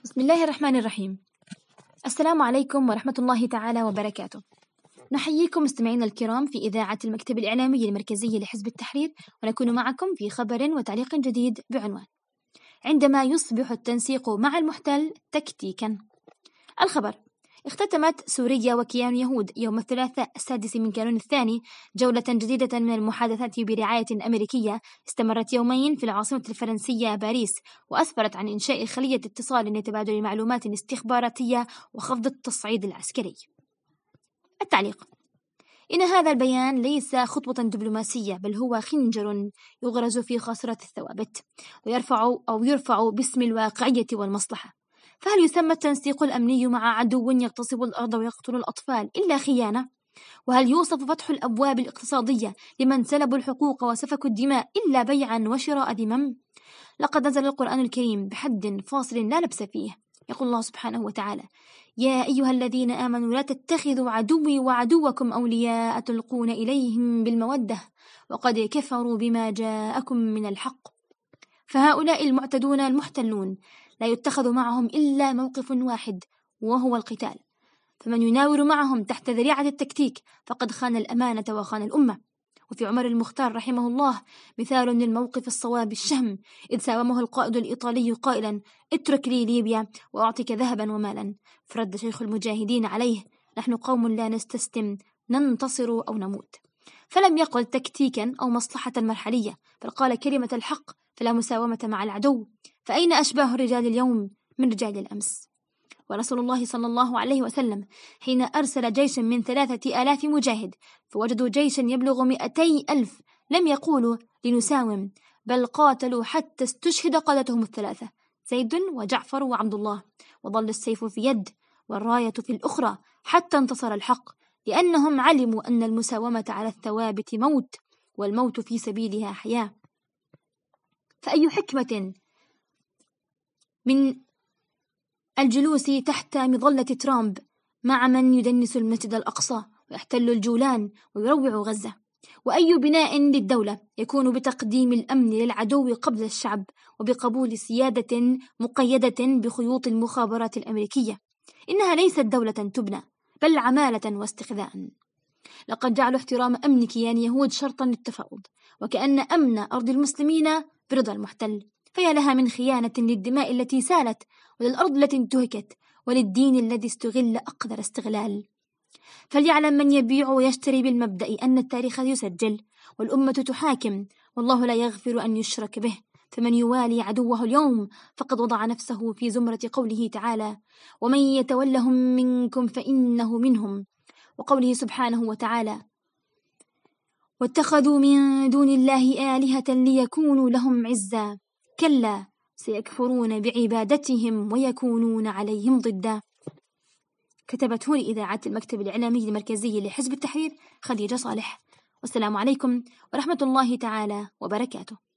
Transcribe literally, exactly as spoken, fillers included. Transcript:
بسم الله الرحمن الرحيم. السلام عليكم ورحمة الله تعالى وبركاته. نحييكم مستمعينا الكرام في إذاعة المكتب الإعلامي المركزي لحزب التحرير، ونكون معكم في خبر وتعليق جديد بعنوان: عندما يصبح التنسيق مع المحتل تكتيكا. الخبر: اختتمت سوريا وكيان يهود يوم الثلاثاء السادس من كانون الثاني جولة جديدة من المحادثات برعاية أمريكية استمرت يومين في العاصمة الفرنسية باريس، وأسفرت عن إنشاء خلية اتصال لتبادل معلومات استخباراتية وخفض التصعيد العسكري. التعليق: إن هذا البيان ليس خطوة دبلوماسية، بل هو خنجر يغرز في خاصرة الثوابت ويرفع أو يرفع باسم الواقعية والمصلحة. فهل يسمى التنسيق الأمني مع عدو يغتصب الأرض ويقتل الأطفال إلا خيانة؟ وهل يوصف فتح الأبواب الاقتصادية لمن سلبوا الحقوق وسفكوا الدماء إلا بيعا وشراء ذمم؟ لقد نزل القرآن الكريم بحد فاصل لا لبس فيه. يقول الله سبحانه وتعالى: يا أيها الذين آمنوا لا تتخذوا عدوي وعدوكم أولياء تلقون إليهم بالمودة وقد كفروا بما جاءكم من الحق. فهؤلاء المعتدون المحتلون لا يتخذ معهم إلا موقف واحد، وهو القتال. فمن يناور معهم تحت ذريعة التكتيك فقد خان الأمانة وخان الأمة. وفي عمر المختار رحمه الله مثال للموقف الصواب الشهم، إذ ساومه القائد الإيطالي قائلا: اترك لي ليبيا وأعطيك ذهبا ومالا. فرد شيخ المجاهدين عليه: نحن قوم لا نستسلم، ننتصر أو نموت. فلم يقل تكتيكا أو مصلحة مرحلية، بل قال كلمة الحق، فلا مساومة مع العدو. فأين أشباه الرجال اليوم من رجال الأمس؟ ورسول الله صلى الله عليه وسلم حين أرسل جيشا من ثلاثة آلاف مجاهد فوجدوا جيشا يبلغ مئتي ألف لم يقولوا لنساوم، بل قاتلوا حتى استشهد قادتهم الثلاثة: زيد وجعفر وعبد الله، وظل السيف في يد والراية في الأخرى حتى انتصر الحق، لأنهم علموا أن المساومة على الثوابت موت، والموت في سبيلها حياة. فأي حكمة من الجلوس تحت مظلة ترامب مع من يدنس المسجد الأقصى ويحتل الجولان ويروع غزة؟ وأي بناء للدولة يكون بتقديم الأمن للعدو قبل الشعب وبقبول سيادة مقيدة بخيوط المخابرات الأمريكية؟ إنها ليست دولة تبنى، بل عمالة واستخذاء. لقد جعلوا احترام أمن كيان يهود شرطا للتفاوض، وكأن أمن أرض المسلمين برضا المحتل. فيا لها من خيانة للدماء التي سالت، وللأرض التي انتهكت، وللدين الذي استغل أقدر استغلال. فليعلم من يبيع ويشتري بالمبدأ أن التاريخ يسجل والأمة تحاكم، والله لا يغفر أن يشرك به. فمن يوالي عدوه اليوم فقد وضع نفسه في زمرة قوله تعالى: ومن يتولهم منكم فإنه منهم، وقوله سبحانه وتعالى: واتخذوا من دون الله آلهة ليكونوا لهم عزا، كلا سيكفرون بعبادتهم ويكونون عليهم ضدا. كتبته لإذاعة المكتب الإعلامي المركزي لحزب التحرير خديجة صالح. والسلام عليكم ورحمة الله تعالى وبركاته.